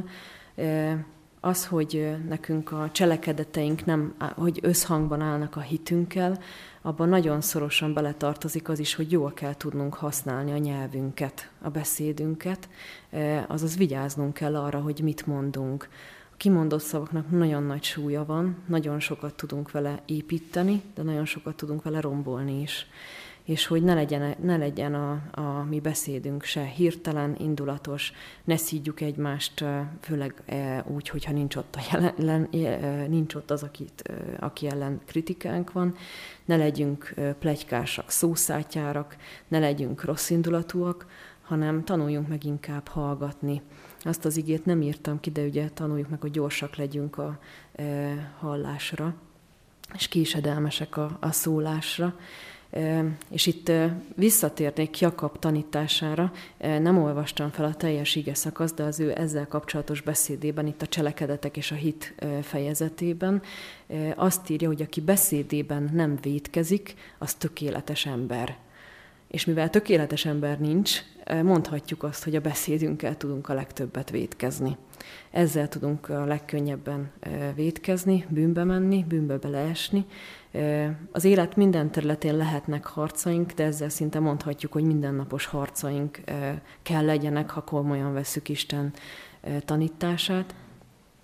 Speaker 1: az, hogy nekünk a cselekedeteink nem, hogy összhangban állnak a hitünkkel, abban nagyon szorosan beletartozik az is, hogy jól kell tudnunk használni a nyelvünket, a beszédünket, azaz vigyáznunk kell arra, hogy mit mondunk. A kimondott szavaknak nagyon nagy súlya van, nagyon sokat tudunk vele építeni, de nagyon sokat tudunk vele rombolni is. És hogy ne legyen, ne legyen a, a mi beszédünk se hirtelen, indulatos, ne szídjuk egymást, főleg úgy, hogyha nincs ott, a jelen, nincs ott az, akit, aki ellen kritikánk van, ne legyünk pletykásak, szószátyárak, ne legyünk rosszindulatúak, hanem tanuljunk meg inkább hallgatni. Azt az igét nem írtam ki, de ugye tanuljuk meg, hogy gyorsak legyünk a e, hallásra, és késedelmesek a, a szólásra. E, és itt e, visszatérnék Jakab tanítására, e, nem olvastam fel a teljes ige szakaszt, de az ő ezzel kapcsolatos beszédében, itt a cselekedetek és a hit e, fejezetében e, azt írja, hogy aki beszédében nem vétkezik, az tökéletes ember. És mivel tökéletes ember nincs, mondhatjuk azt, hogy a beszédünkkel tudunk a legtöbbet vétkezni. Ezzel tudunk a legkönnyebben vétkezni, bűnbe menni, bűnbe beleesni. Az élet minden területén lehetnek harcaink, de ezzel szinte mondhatjuk, hogy mindennapos harcaink kell legyenek, ha komolyan vesszük Isten tanítását.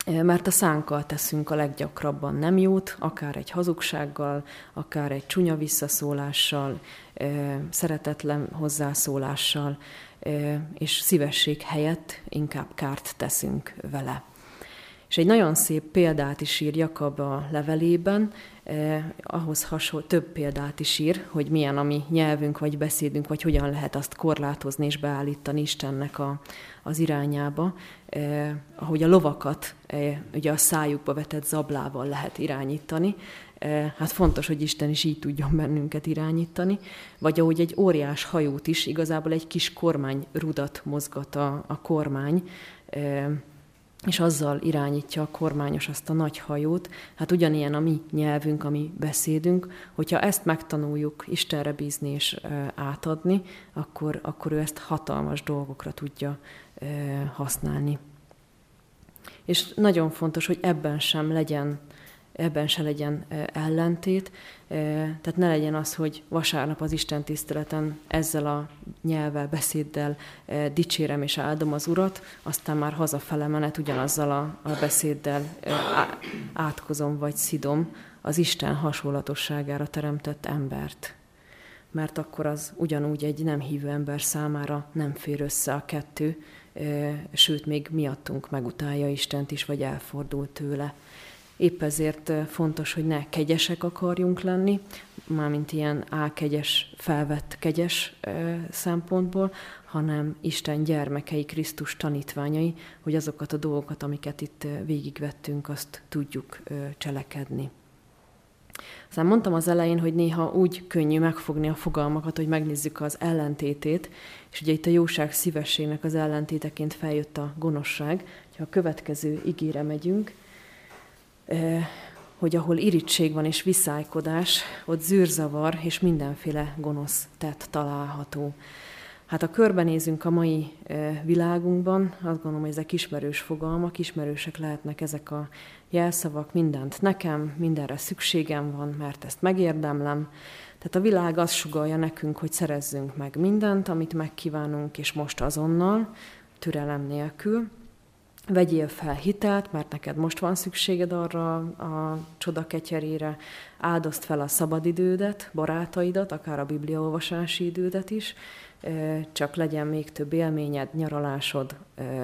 Speaker 1: mert a szánkkal teszünk a leggyakrabban nem jót, akár egy hazugsággal, akár egy csúnya visszaszólással, szeretetlen hozzászólással, és szívesség helyett inkább kárt teszünk vele. És egy nagyon szép példát is ír Jakab a levelében, eh, ahhoz hasonló több példát is ír, hogy milyen a mi nyelvünk vagy beszédünk, vagy hogyan lehet azt korlátozni és beállítani Istennek a, az irányába. Eh, ahogy a lovakat eh, ugye a szájukba vetett zablával lehet irányítani, eh, hát fontos, hogy Isten is így tudjon bennünket irányítani, vagy ahogy egy óriás hajót is, igazából egy kis kormányrudat mozgat a, a kormány, eh, és azzal irányítja a kormányos azt a nagy hajót. Hát ugyanilyen a mi nyelvünk, a mi beszédünk, hogyha ezt megtanuljuk Istenre bízni és átadni, akkor, akkor ő ezt hatalmas dolgokra tudja használni. És nagyon fontos, hogy ebben sem legyen, ebben se legyen ellentét, tehát ne legyen az, hogy vasárnap az Isten tiszteleten ezzel a nyelvvel, beszéddel dicsérem és áldom az Urat, aztán már hazafele menet ugyanazzal a, a beszéddel átkozom vagy szidom az Isten hasonlatosságára teremtett embert. Mert akkor az ugyanúgy egy nem hívő ember számára nem fér össze a kettő, sőt, még miattunk megutálja Istent is, vagy elfordul tőle. Épp ezért fontos, hogy ne kegyesek akarjunk lenni, mármint ilyen álkegyes, felvett kegyes szempontból, hanem Isten gyermekei, Krisztus tanítványai, hogy azokat a dolgokat, amiket itt végigvettünk, azt tudjuk cselekedni. Aztán mondtam az elején, hogy néha úgy könnyű megfogni a fogalmakat, hogy megnézzük az ellentétét, és ugye itt a jóság szívességnek az ellentéteként feljött a gonoszság. Ha a következő igére megyünk, hogy ahol irigység van és viszálykodás, ott zűrzavar és mindenféle gonosz tett található. Hát ha körbenézünk a mai világunkban, azt gondolom, hogy ezek ismerős fogalmak, ismerősek lehetnek ezek a jelszavak, mindent nekem, mindenre szükségem van, mert ezt megérdemlem. Tehát a világ azt sugallja nekünk, hogy szerezzünk meg mindent, amit megkívánunk, és most azonnal, türelem nélkül. Vegyél fel hitelt, mert neked most van szükséged arra a csodaketyerére, áldozd fel a szabadidődet, barátaidat, akár a bibliaolvasási idődet is, csak legyen még több élményed, nyaralásod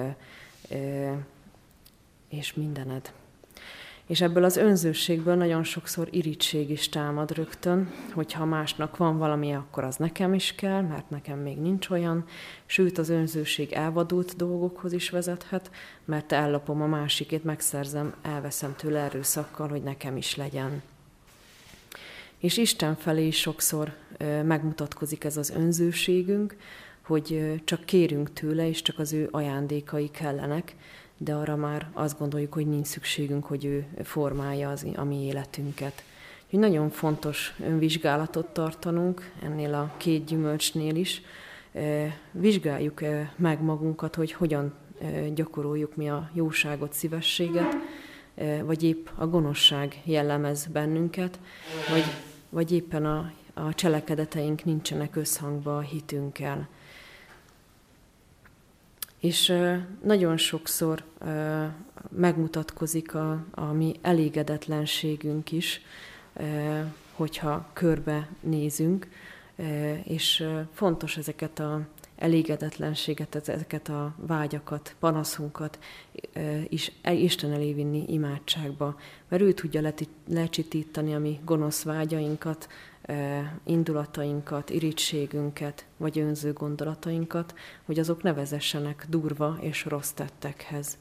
Speaker 1: és mindened. És ebből az önzőségből nagyon sokszor irigység is támad rögtön, hogyha másnak van valami, akkor az nekem is kell, mert nekem még nincs olyan. Sőt, az önzőség elvadult dolgokhoz is vezethet, mert ellopom a másikét, megszerzem, elveszem tőle erőszakkal, hogy nekem is legyen. És Isten felé is sokszor megmutatkozik ez az önzőségünk, hogy csak kérünk tőle, és csak az ő ajándékai kellenek, de arra már azt gondoljuk, hogy nincs szükségünk, hogy ő formálja az, a mi életünket. Úgyhogy nagyon fontos önvizsgálatot tartanunk ennél a két gyümölcsnél is. Vizsgáljuk meg magunkat, hogy hogyan gyakoroljuk mi a jóságot, szívességet, vagy épp a gonoszság jellemez bennünket, vagy, vagy éppen a, a cselekedeteink nincsenek összhangba a hitünkkel. És nagyon sokszor megmutatkozik a, a mi elégedetlenségünk is, hogyha körbe nézünk, és fontos ezeket a elégedetlenséget, ezeket a vágyakat, panaszunkat is Isten elé vinni imádságba, mert ő tudja lecsitítani a mi gonosz vágyainkat, indulatainkat, irítségünket, vagy önző gondolatainkat, hogy azok ne vezessenek durva és rossz tettekhez.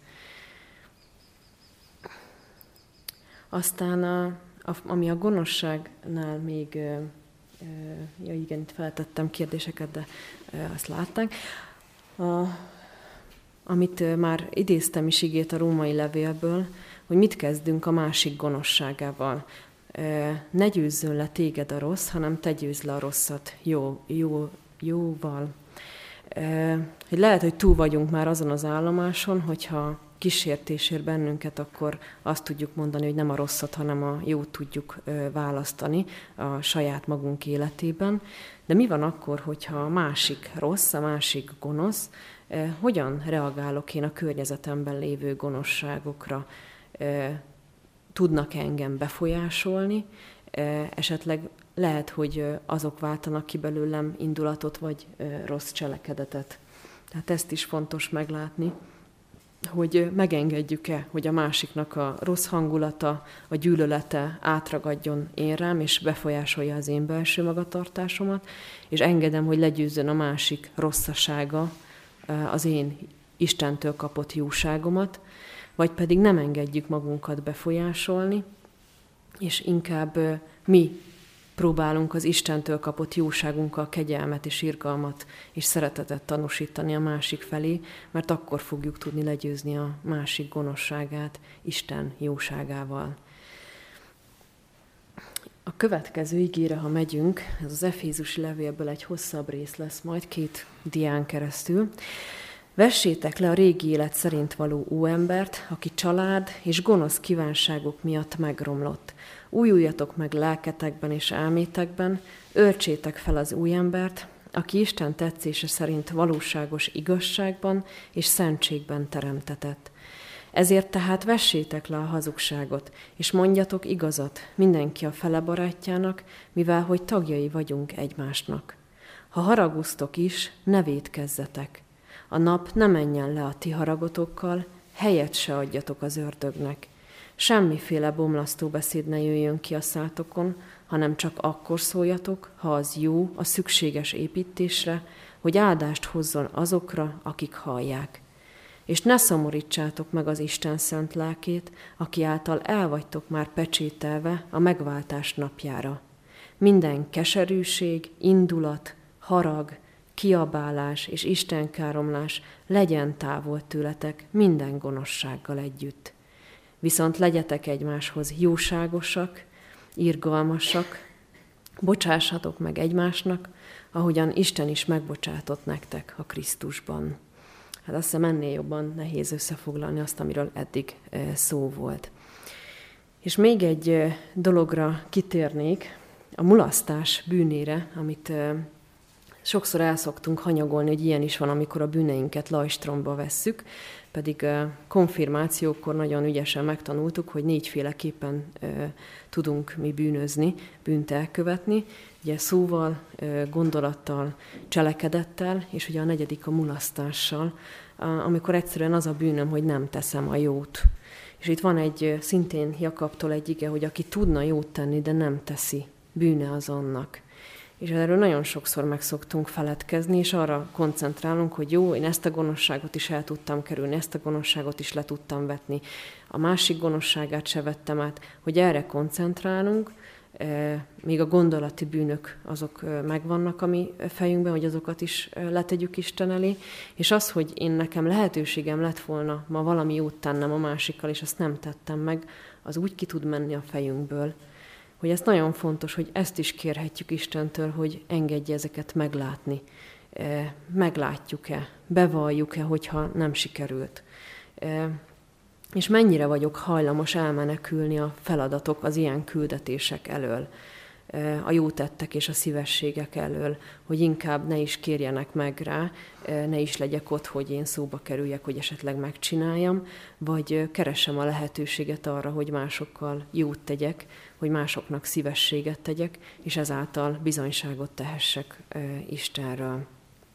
Speaker 1: Aztán, a, a, ami a gonoszságnál még, ja igen, itt feltettem kérdéseket, de azt látták, a, amit már idéztem is igét a római levélből, hogy mit kezdünk a másik gonoszságával. Ne győzzön le téged a rossz, hanem te győzz le a rosszat jó, jó, jóval. Hogy lehet, hogy túl vagyunk már azon az állomáson, hogyha kísértésért bennünket, akkor azt tudjuk mondani, hogy nem a rosszat, hanem a jót tudjuk választani a saját magunk életében. De mi van akkor, hogyha a másik rossz, a másik gonosz, hogyan reagálok én a környezetemben lévő gonoszságokra? tudnak engem befolyásolni, esetleg lehet, hogy azok váltanak ki belőlem indulatot vagy rossz cselekedetet. Tehát ezt is fontos meglátni, hogy megengedjük-e, hogy a másiknak a rossz hangulata, a gyűlölete átragadjon én rám, és befolyásolja az én belső magatartásomat, és engedem, hogy legyőzzön a másik rosszasága az én Istentől kapott jóságomat, vagy pedig nem engedjük magunkat befolyásolni, és inkább mi próbálunk az Istentől kapott jóságunkkal kegyelmet és irgalmat és szeretetet tanúsítani a másik felé, mert akkor fogjuk tudni legyőzni a másik gonoszságát Isten jóságával. A következő igére, ha megyünk, ez az Efézusi levélből egy hosszabb rész lesz majd, két dián keresztül. Vessétek le a régi élet szerint való óembert, aki család és gonosz kívánságok miatt megromlott. Újuljatok meg lelketekben és elmétekben, öltsétek fel az új embert, aki Isten tetszése szerint valóságos igazságban és szentségben teremtetett. Ezért tehát vessétek le a hazugságot, és mondjatok igazat mindenki a fele barátjának, mivel hogy tagjai vagyunk egymásnak. Ha haraguztok is, ne vétkezzetek. A nap ne menjen le a ti haragotokkal, helyet se adjatok az ördögnek. Semmiféle bomlasztó beszéd ne jöjjön ki a szátokon, hanem csak akkor szóljatok, ha az jó, a szükséges építésre, hogy áldást hozzon azokra, akik hallják. És ne szomorítsátok meg az Isten szent lelkét, aki által el vagytok már pecsételve a megváltás napjára. Minden keserűség, indulat, harag, kiabálás és istenkáromlás legyen távol tőletek minden gonoszsággal együtt. Viszont legyetek egymáshoz jóságosak, irgalmasak, bocsássatok meg egymásnak, ahogyan Isten is megbocsátott nektek a Krisztusban. Hát azt hiszem ennél jobban nehéz összefoglalni azt, amiről eddig szó volt. És még egy dologra kitérnék, a mulasztás bűnére, amit sokszor el szoktunk hanyagolni, hogy ilyen is van, amikor a bűneinket lajstromba vesszük, pedig konfirmációkkor nagyon ügyesen megtanultuk, hogy négyféleképpen tudunk mi bűnözni, bűnt elkövetni, ugye szóval, gondolattal, cselekedettel, és ugye a negyedik a mulasztással, amikor egyszerűen az a bűnöm, hogy nem teszem a jót. És itt van egy szintén Jakabtól egy ige, hogy aki tudna jót tenni, de nem teszi, bűne az annak. És erről nagyon sokszor meg szoktunk feledkezni, és arra koncentrálunk, hogy jó, én ezt a gonoszságot is el tudtam kerülni, ezt a gonoszságot is le tudtam vetni, a másik gonoszságát se vettem át, hogy erre koncentrálunk, még a gondolati bűnök azok megvannak a mi fejünkben, hogy azokat is letegyük Isten elé, és az, hogy én nekem lehetőségem lett volna ma valami jót tennem a másikkal, és azt nem tettem meg, az úgy ki tud menni a fejünkből, hogy ez nagyon fontos, hogy ezt is kérhetjük Istentől, hogy engedje ezeket meglátni. Meglátjuk-e, bevalljuk-e, hogyha nem sikerült. És mennyire vagyok hajlamos elmenekülni a feladatok, az ilyen küldetések elől, a jó tettek és a szívességek elől, hogy inkább ne is kérjenek meg rá, ne is legyek ott, hogy én szóba kerüljek, hogy esetleg megcsináljam, vagy keressem a lehetőséget arra, hogy másokkal jót tegyek, hogy másoknak szívességet tegyek, és ezáltal bizonyságot tehessek Istenről.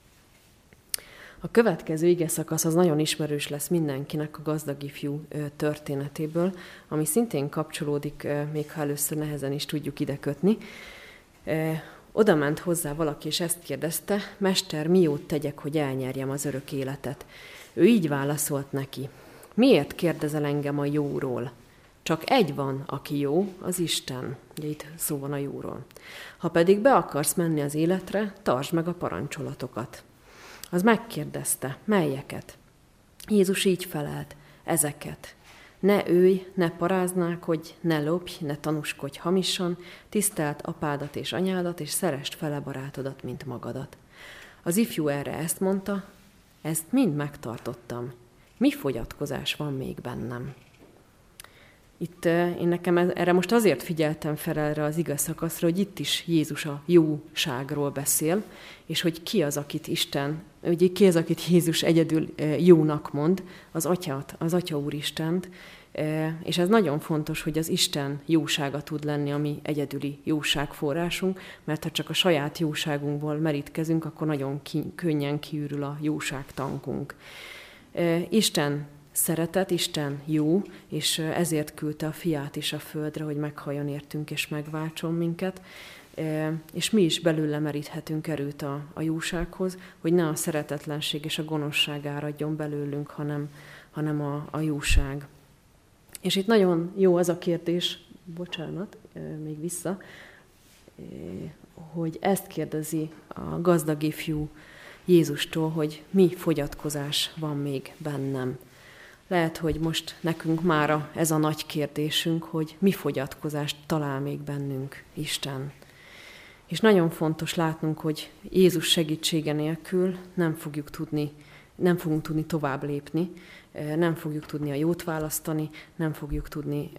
Speaker 1: A következő igeszakasz az nagyon ismerős lesz mindenkinek a gazdag ifjú történetéből, ami szintén kapcsolódik, még ha először nehezen is tudjuk ide kötni. Oda ment hozzá valaki, és ezt kérdezte, Mester, mi jót tegyek, hogy elnyerjem az örök életet? Ő így válaszolt neki, miért kérdezel engem a jóról? Csak egy van, aki jó, az Isten. Ugye itt szó van a jóról. Ha pedig be akarsz menni az életre, tartsd meg a parancsolatokat. Az megkérdezte, melyeket? Jézus így felelt, ezeket. Ne ölj, ne paráználkodj, ne lopj, ne tanúskodj hamisan, tiszteld apádat és anyádat, és szeresd fele barátodat, mint magadat. Az ifjú erre ezt mondta, ezt mind megtartottam. Mi fogyatkozás van még bennem? Itt én nekem erre most azért figyeltem fel erre az igaz szakaszra, hogy itt is Jézus a jóságról beszél, és hogy ki az, akit Isten, ugye ki az, akit Jézus egyedül jónak mond, az Atyát, az Atya Úristent, És ez nagyon fontos, hogy az Isten jósága tud lenni a mi egyedüli jóságforrásunk, mert ha csak a saját jóságunkból merítkezünk, akkor nagyon ki, könnyen kiürül a jóságtankunk. Isten szeretet, Isten jó, és ezért küldte a fiát is a földre, hogy meghalljon értünk és megváltson minket, és mi is belőle meríthetünk erőt a, a jósághoz, hogy ne a szeretetlenség és a gonoszság áradjon belőlünk, hanem, hanem a, a jóság. És itt nagyon jó az a kérdés, bocsánat, még vissza, hogy ezt kérdezi a gazdag ifjú Jézustól, hogy mi fogyatkozás van még bennem. Lehet, hogy most nekünk mára ez a nagy kérdésünk, hogy mi fogyatkozást talál még bennünk Isten. És nagyon fontos látnunk, hogy Jézus segítsége nélkül nem fogjuk tudni, nem fogunk tudni tovább lépni, nem fogjuk tudni a jót választani, nem fogjuk tudni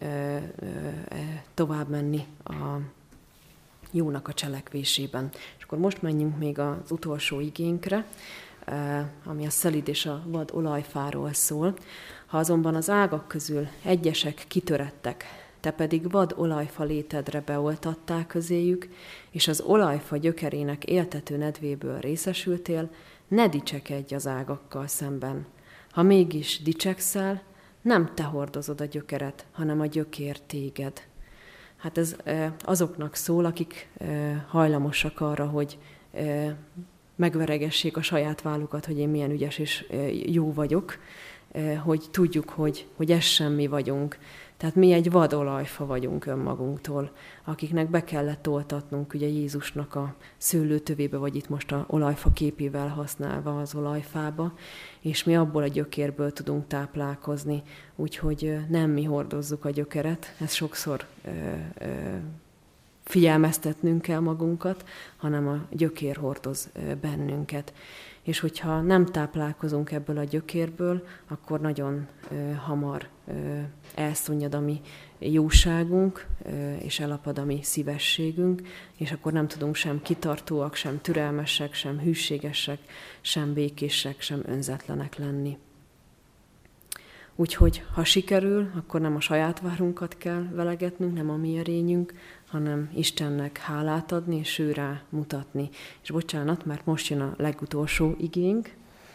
Speaker 1: tovább menni a jónak a cselekvésében. És akkor most menjünk még az utolsó igénkre, ami a szelíd és a vad olajfáról szól. Ha azonban az ágak közül egyesek kitörettek, te pedig vad olajfa létedre beoltattál közéjük, és az olajfa gyökerének éltető nedvéből részesültél, ne dicsekedj az ágakkal szemben. Ha mégis dicsekszel, nem te hordozod a gyökeret, hanem a gyökér téged. Hát ez azoknak szól, akik hajlamosak arra, hogy megveregessék a saját vállukat, hogy én milyen ügyes és jó vagyok, hogy tudjuk, hogy, hogy ez sem mi vagyunk. Tehát mi egy vad olajfa vagyunk önmagunktól, akiknek be kellett oltatnunk ugye Jézusnak a szőlőtövébe, vagy itt most a olajfa képével használva az olajfába, és mi abból a gyökérből tudunk táplálkozni, úgyhogy nem mi hordozzuk a gyökeret, ez sokszor ö, ö, figyelmeztetnünk kell magunkat, hanem a gyökér hordoz bennünket. És hogyha nem táplálkozunk ebből a gyökérből, akkor nagyon ö, hamar ö, elszunnyad a mi jóságunk, ö, és elapad a mi szívességünk, és akkor nem tudunk sem kitartóak, sem türelmesek, sem hűségesek, sem békések, sem önzetlenek lenni. Úgyhogy ha sikerül, akkor nem a saját várunkat kell velegetnünk, nem a mi erényünk, hanem Istennek hálát adni, és ő rá mutatni. És bocsánat, mert most jön a legutolsó igénk.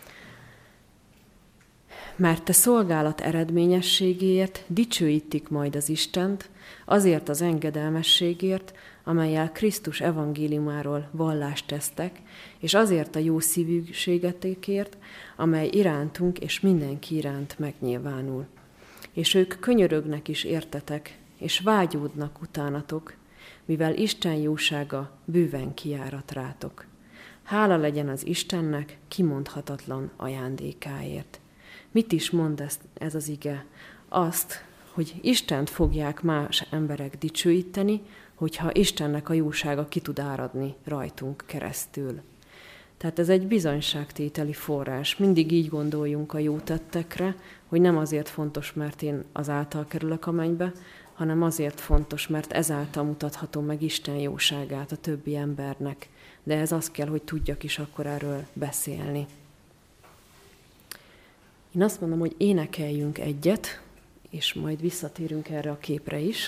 Speaker 1: Mert te szolgálat eredményességéért dicsőítik majd az Istent, azért az engedelmességért, amellyel Krisztus evangéliumáról vallást tesztek, és azért a jó szívűségetekért, amely irántunk és mindenki iránt megnyilvánul. És ők könyörögnek is értetek, és vágyódnak utánatok, mivel Isten jósága bőven kiárat rátok. Hála legyen az Istennek kimondhatatlan ajándékáért. Mit is mond ez, ez az ige? Azt, hogy Istent fogják más emberek dicsőíteni, hogyha Istennek a jósága ki tud áradni rajtunk keresztül. Tehát ez egy bizonyságtételi forrás. Mindig így gondoljunk a jó tettekre, hogy nem azért fontos, mert én azáltal kerülök a mennybe, hanem azért fontos, mert ezáltal mutathatom meg Isten jóságát a többi embernek. De ez az kell, hogy tudjak is akkor erről beszélni. Én azt mondom, hogy énekeljünk egyet, és majd visszatérünk erre a képre is.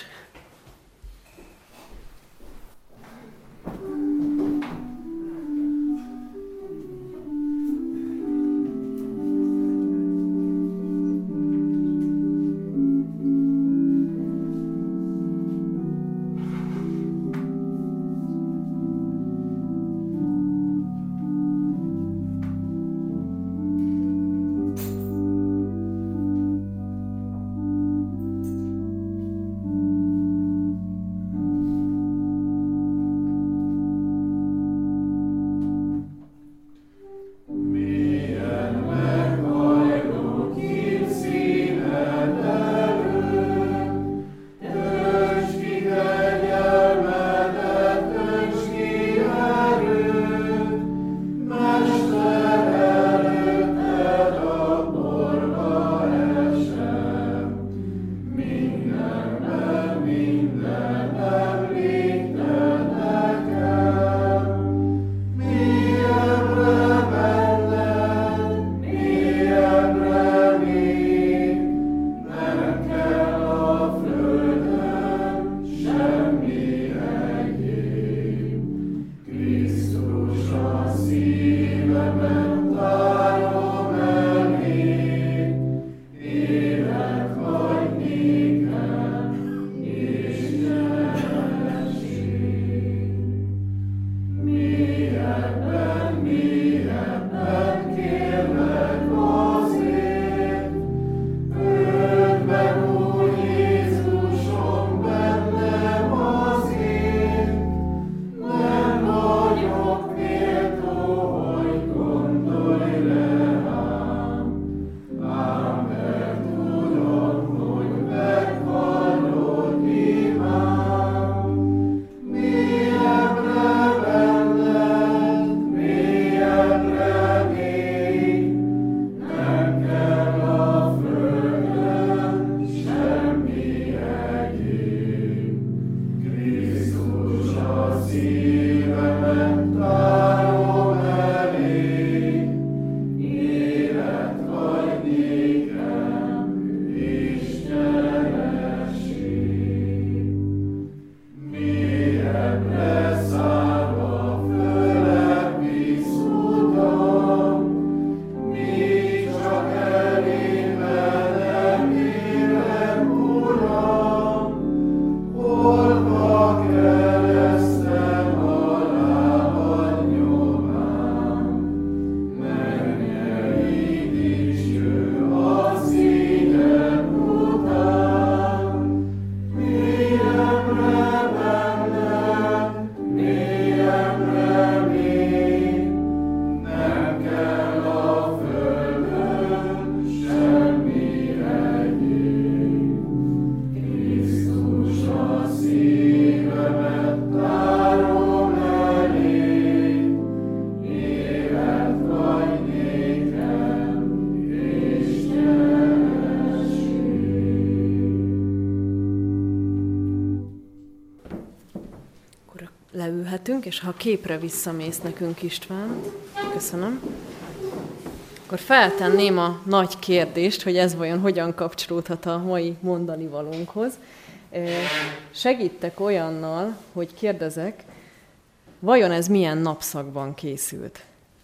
Speaker 1: lehetünk, és ha a képre visszamész nekünk, István, köszönöm, akkor feltenném a nagy kérdést, hogy ez vajon hogyan kapcsolódhat a mai mondani valónkhoz. Segítek olyannal, hogy kérdezek, vajon ez milyen napszakban készült?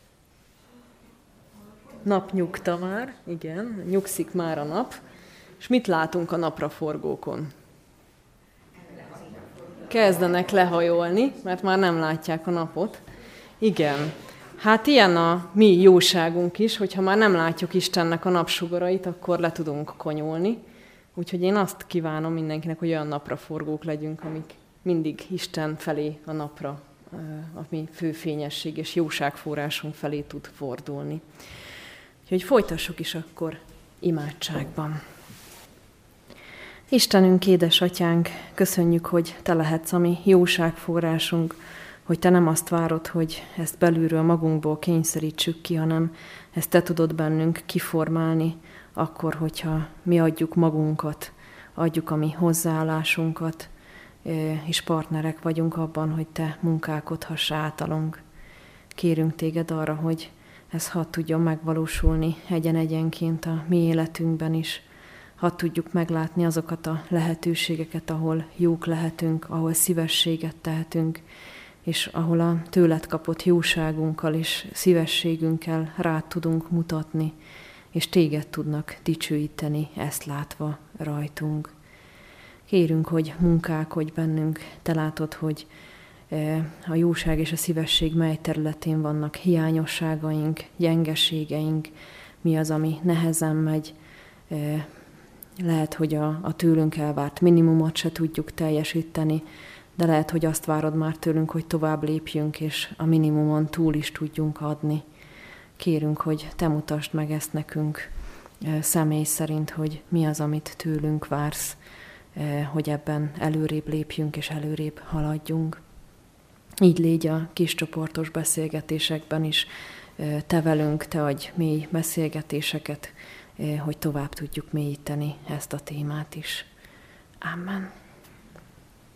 Speaker 1: Napnyugta már, igen, nyugszik már a nap. És mit látunk a napraforgókon? Kezdenek lehajolni, mert már nem látják a napot. Igen, hát ilyen a mi jóságunk is, hogyha már nem látjuk Istennek a napsugarait, akkor le tudunk konyulni. Úgyhogy én azt kívánom mindenkinek, hogy olyan napraforgók legyünk, amik mindig Isten felé a napra, a mi főfényesség és jóságforrásunk felé tud fordulni. Úgyhogy folytassuk is akkor imádságban. Istenünk, édesatyánk, köszönjük, hogy Te lehetsz a mi jóságforrásunk, hogy Te nem azt várod, hogy ezt belülről magunkból kényszerítsük ki, hanem ezt Te tudod bennünk kiformálni, akkor, hogyha mi adjuk magunkat, adjuk a mi hozzáállásunkat, és partnerek vagyunk abban, hogy Te munkálkodhass általunk. Kérünk Téged arra, hogy ez hadd tudjon megvalósulni egyen-egyenként a mi életünkben is, hadd tudjuk meglátni azokat a lehetőségeket, ahol jók lehetünk, ahol szívességet tehetünk, és ahol a tőled kapott jóságunkkal és szívességünkkel rád tudunk mutatni, és téged tudnak dicsőíteni, ezt látva rajtunk. Kérünk, hogy munkálkodj bennünk, te látod, hogy a jóság és a szívesség mely területén vannak hiányosságaink, gyengeségeink, mi az, ami nehezen megy. Lehet, hogy a, a tőlünk elvárt minimumot se tudjuk teljesíteni, de lehet, hogy azt várod már tőlünk, hogy tovább lépjünk, és a minimumon túl is tudjunk adni. Kérünk, hogy te mutasd meg ezt nekünk személy szerint, hogy mi az, amit tőlünk vársz, hogy ebben előrébb lépjünk és előrébb haladjunk. Így légy a kis csoportos beszélgetésekben is, te velünk, te adj mély beszélgetéseket, hogy tovább tudjuk mélyíteni ezt a témát is. Amen.